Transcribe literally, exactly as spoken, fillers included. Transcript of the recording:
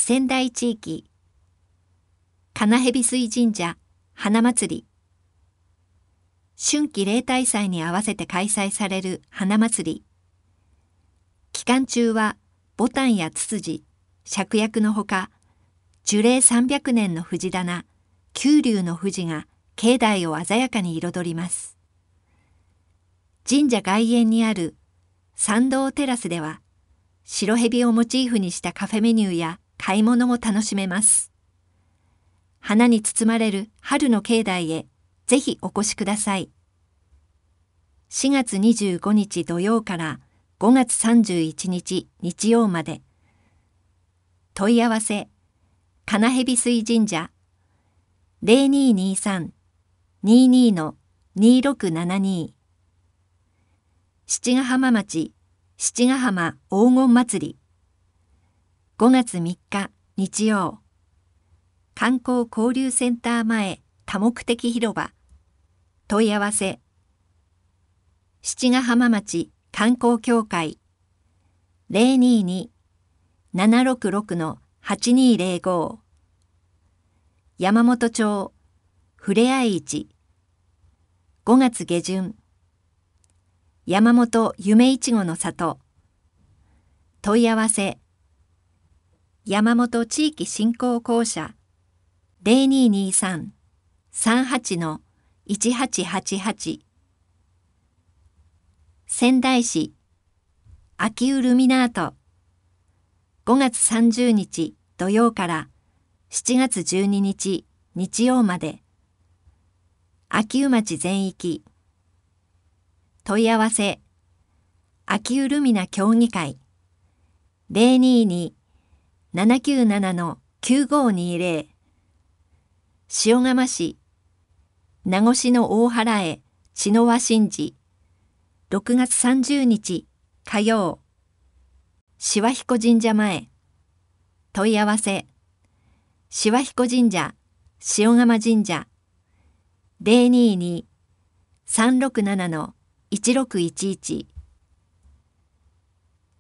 仙台地域金蛇水神社花祭り。春季例大祭に合わせて開催される花祭り。期間中は牡丹やツツジ、芍薬のほか、樹齢さんびゃくねんの藤棚、九龍の藤が境内を鮮やかに彩ります。神社外苑にある参道テラスでは、白蛇をモチーフにしたカフェメニューや買い物も楽しめます。花に包まれる春の境内へぜひお越しください。しがつにじゅうごにち土曜からごがつさんじゅういちにち日曜まで。問い合わせ金蛇水神社 ゼロにーにーさん にーにー のにーろくななに。七ヶ浜町七ヶ浜黄金祭り。ごがつみっか日曜。観光交流センター前多目的広場。問い合わせ七ヶ浜町観光協会 ゼロにーにー ななろくろく はちにーゼロご。山本町ふれあい市。ごがつげじゅん。山本夢いちごの里。問い合わせ山本地域振興公社 ゼロにーにーさん さんはち いちはちはちはち。仙台市秋ウルミナート。ごがつさんじゅうにち土曜からしちがつじゅうににち日曜まで。秋保町全域。問い合わせ秋ウルミナ協議会 ゼロにーにー ななきゅうなな きゅうごにーゼロ。塩釜市名護の大原へ茅の輪神事。ろくがつさんじゅうにち火曜。志和彦神社前。問い合わせ志和彦神社塩釜神社 ゼロにーにー さんろくなな いちろくいちいち。